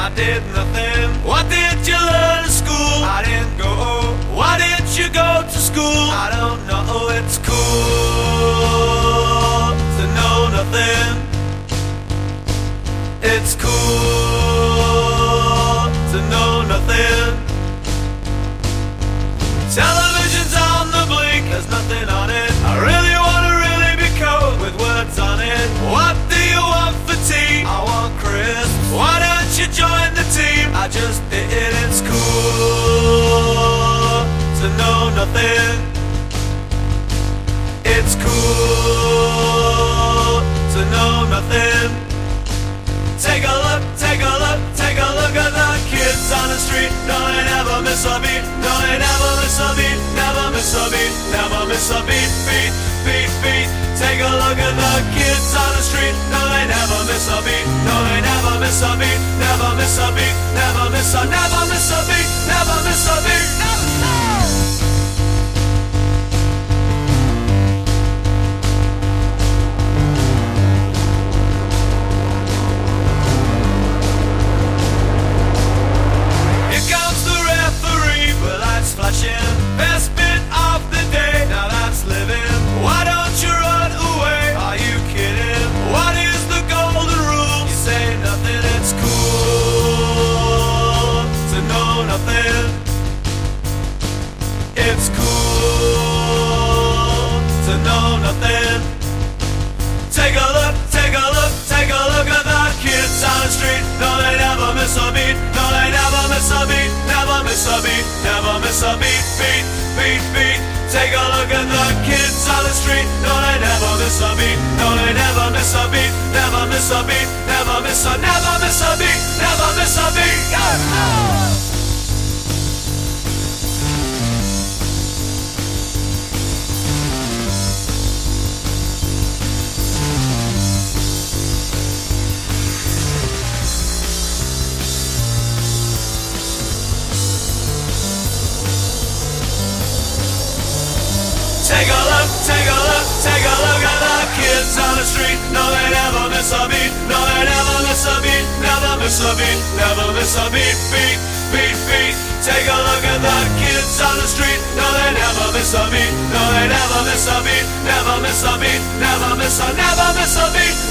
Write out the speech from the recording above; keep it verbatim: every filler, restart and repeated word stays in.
I did nothing. What did you learn at school? I didn't go. Why did you go to school? I don't know. It's cool to know nothing. It's cool to know nothing. Television's on the blink, there's nothing on it. I really wanna really be cold with words on it. What do you want for tea? I want crisp. Why don't you join the team? I just did it. It's cool to know nothing. It's cool to know nothing. Take a look, take a look, take a look at the kids on the street. No, they never miss a beat. No, they never miss a beat. Never miss a beat. Never miss a beat. Beat, beat, beat. Take a look at the kids on the street. No, they never miss a beat. No, they never miss a beat. Never miss a beat. Never miss a, never miss a beat. Never miss a beat. Never, no. Best bit of the day, now that's living. Why don't you run away? Are you kidding? What is the golden rule? You say nothing, it's cool to know nothing. It's cool to know nothing. Take a look, take a look, take a look at the kids on the street. No, they never miss a beat. No, they never miss a beat. Never miss a beat. Never miss a beat. Beat, beat, beat. Take a look at the kids on the street. No, they never miss a beat. No, they never miss a beat. Never miss a beat. Never miss a, never miss a beat. Never miss a beat. Go! Oh! Take a look, take a look, take a look at the kids on the street. No, they never miss a beat. No, they never miss a beat. Never miss a beat. Never miss a beat. Beat, beat, beat. Take a look at the kids on the street. No, they never miss a beat. No, they never miss a beat. Never miss a beat. Never miss a, never miss a beat.